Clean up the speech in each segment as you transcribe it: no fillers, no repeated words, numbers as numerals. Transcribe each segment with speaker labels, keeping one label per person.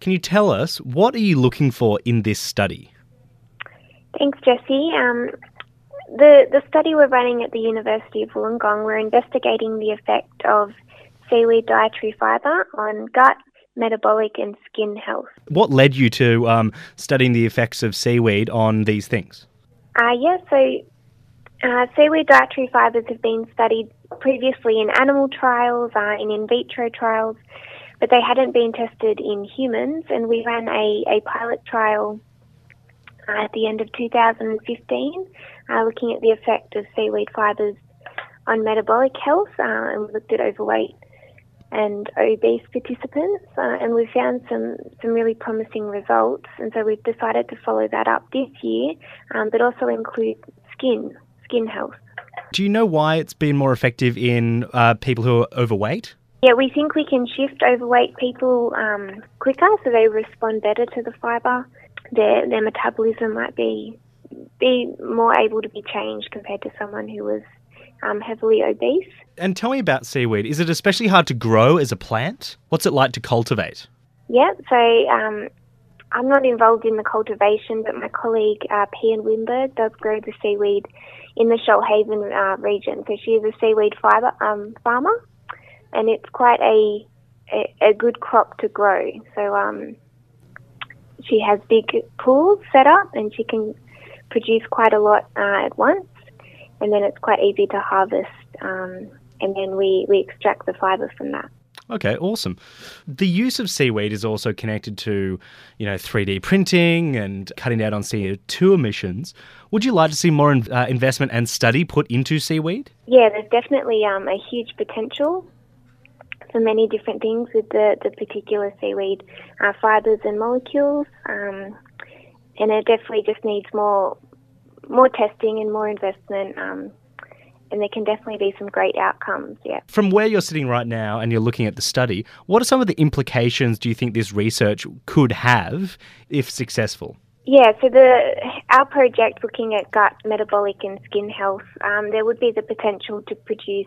Speaker 1: can you tell us, what are you looking for in this study?
Speaker 2: Thanks, Jesse. The study we're running at the University of Wollongong, we're investigating the effect of seaweed dietary fibre on gut, metabolic and skin health.
Speaker 1: What led you to studying the effects of seaweed on these things?
Speaker 2: Seaweed dietary fibres have been studied previously in animal trials, in vitro trials, but they hadn't been tested in humans, and we ran a pilot trial at the end of 2015, looking at the effect of seaweed fibres on metabolic health, and we looked at overweight and obese participants, and we found some really promising results, and so we've decided to follow that up this year, but also include skin health.
Speaker 1: Do you know why it's been more effective in people who are overweight?
Speaker 2: Yeah, we think we can shift overweight people quicker, so they respond better to the fibre. Their metabolism might be more able to be changed compared to someone who was heavily obese.
Speaker 1: And tell me about seaweed. Is it especially hard to grow as a plant? What's it like to cultivate?
Speaker 2: Yeah, so I'm not involved in the cultivation, but my colleague Pian Wimberg does grow the seaweed in the Shoalhaven region. So she is a seaweed fibre farmer, and it's quite a good crop to grow. So she has big pools set up, and she can produce quite a lot at once, and then it's quite easy to harvest, and then we extract the fibre from that.
Speaker 1: Okay, awesome. The use of seaweed is also connected to, 3D printing and cutting down on CO2 emissions. Would you like to see more investment and study put into seaweed?
Speaker 2: Yeah, there's definitely a huge potential for many different things with the particular seaweed fibres and molecules, and it definitely just needs more testing and more investment, and there can definitely be some great outcomes, yeah.
Speaker 1: From where you're sitting right now and you're looking at the study, what are some of the implications do you think this research could have if successful?
Speaker 2: Yeah, so our project looking at gut, metabolic and skin health, there would be the potential to produce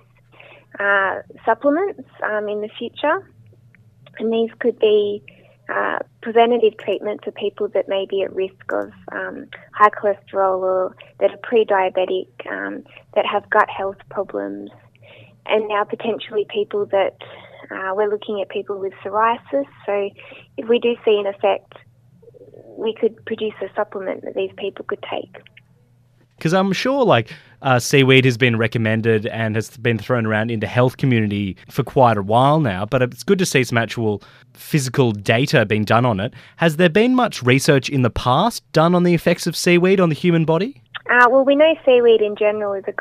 Speaker 2: supplements in the future, and these could be preventative treatment for people that may be at risk of high cholesterol or that are pre-diabetic, that have gut health problems, and now potentially people that we're looking at people with psoriasis. So if we do see an effect, we could produce a supplement that these people could take.
Speaker 1: Because I'm sure seaweed has been recommended and has been thrown around in the health community for quite a while now, but it's good to see some actual physical data being done on it. Has there been much research in the past done on the effects of seaweed on the human body?
Speaker 2: Well, we know seaweed in general is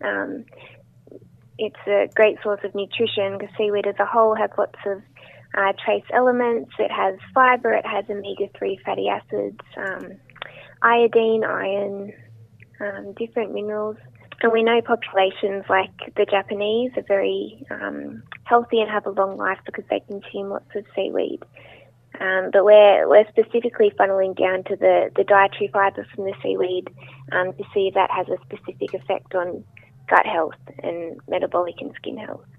Speaker 2: it's a great source of nutrition, because seaweed as a whole has lots of trace elements. It has fibre, it has omega-3 fatty acids, iodine, iron, different minerals. And we know populations like the Japanese are very healthy and have a long life because they consume lots of seaweed. But we're specifically funneling down to the dietary fibre from the seaweed to see if that has a specific effect on gut health and metabolic and skin health.